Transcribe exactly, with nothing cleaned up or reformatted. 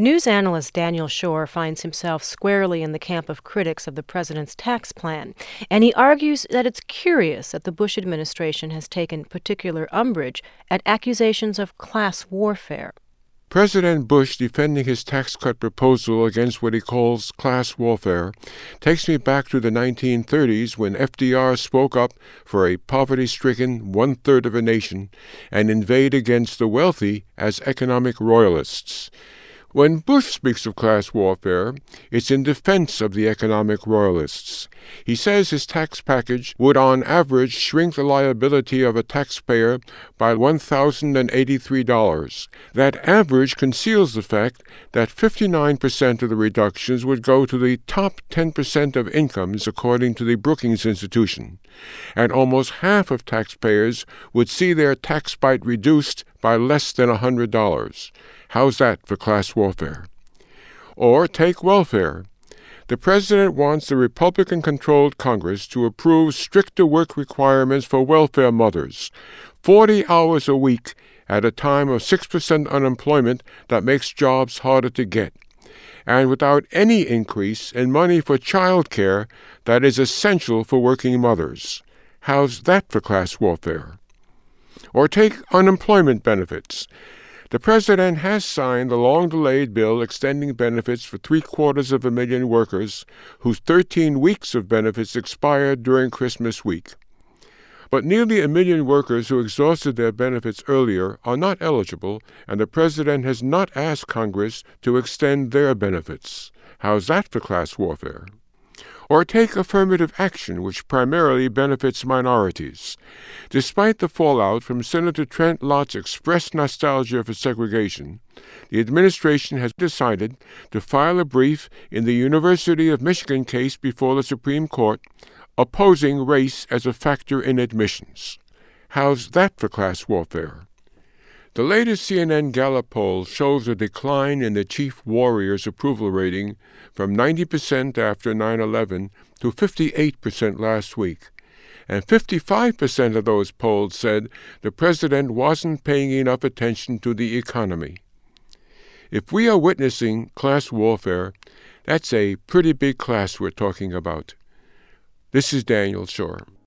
News analyst Daniel Schorr finds himself squarely in the camp of critics of the president's tax plan, and he argues that it's curious that the Bush administration has taken particular umbrage at accusations of class warfare. President Bush defending his tax cut proposal against what he calls class warfare takes me back to the nineteen thirties when F D R spoke up for a poverty-stricken one-third of a nation and inveighed against the wealthy as economic royalists. When Bush speaks of class warfare, it's in defense of the economic royalists. He says his tax package would on average shrink the liability of a taxpayer by one thousand eighty-three dollars. That average conceals the fact that fifty-nine percent of the reductions would go to the top ten percent of incomes, according to the Brookings Institution, and almost half of taxpayers would see their tax bite reduced by less than one hundred dollars. How's that for class warfare? Or take welfare. The president wants the Republican-controlled Congress to approve stricter work requirements for welfare mothers, forty hours a week at a time of six percent unemployment that makes jobs harder to get, and without any increase in money for child care that is essential for working mothers. How's that for class warfare? Or take unemployment benefits. The president has signed the long-delayed bill extending benefits for three-quarters of a million workers whose thirteen weeks of benefits expired during Christmas week. But nearly a million workers who exhausted their benefits earlier are not eligible, and the president has not asked Congress to extend their benefits. How's that for class warfare? Or take affirmative action, which primarily benefits minorities. Despite the fallout from Senator Trent Lott's expressed nostalgia for segregation, the administration has decided to file a brief in the University of Michigan case before the Supreme Court, opposing race as a factor in admissions. How's that for class warfare? The latest C N N Gallup poll shows a decline in the chief warrior's approval rating from ninety percent after nine eleven to fifty-eight percent last week, and fifty-five percent of those polled said the president wasn't paying enough attention to the economy. If we are witnessing class warfare, that's a pretty big class we're talking about. This is Daniel Schorr.